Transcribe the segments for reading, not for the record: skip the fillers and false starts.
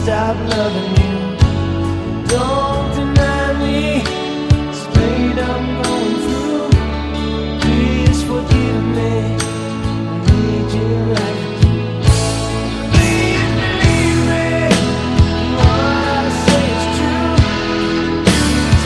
stop loving you. Don't deny me this pain I'm going through. Please forgive me. I need you like I do. Please believe me. What I say is true. Please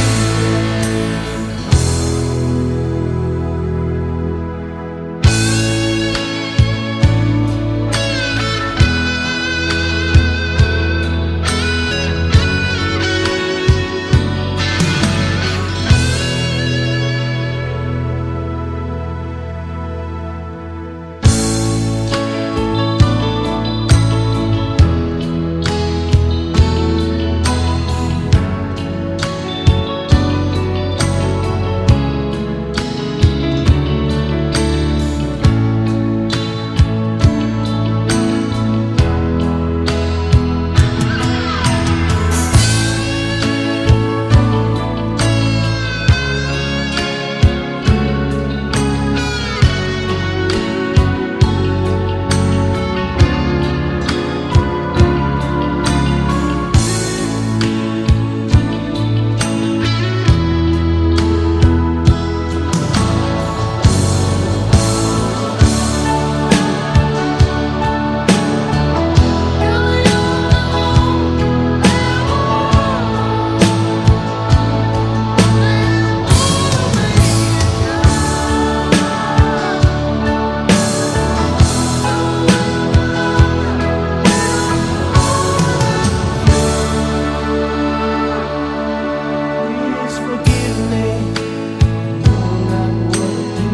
forgive me. Know not what to do.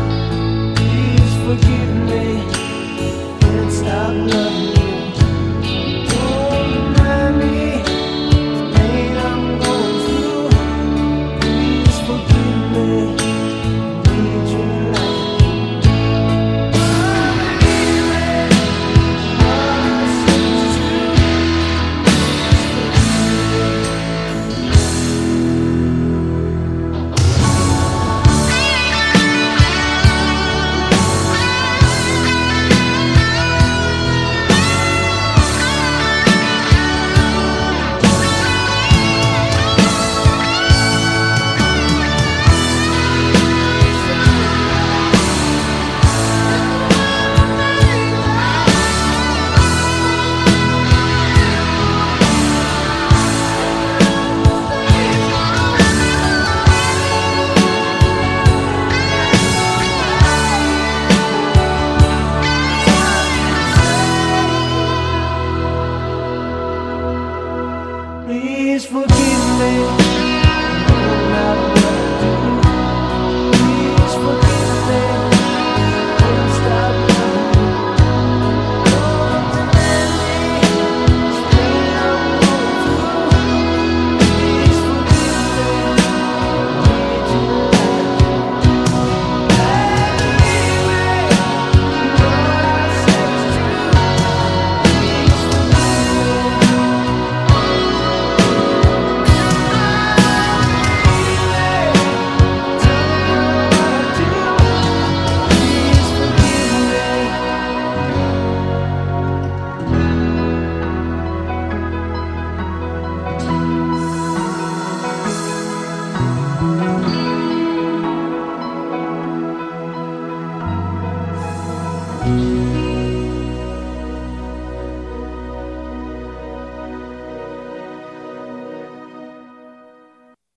Please forgive me. Can't stop loving you. Don't deny me the pain I'm going through. Please forgive me. I need you like I do. Believe me. What I say is true. Please forgive me.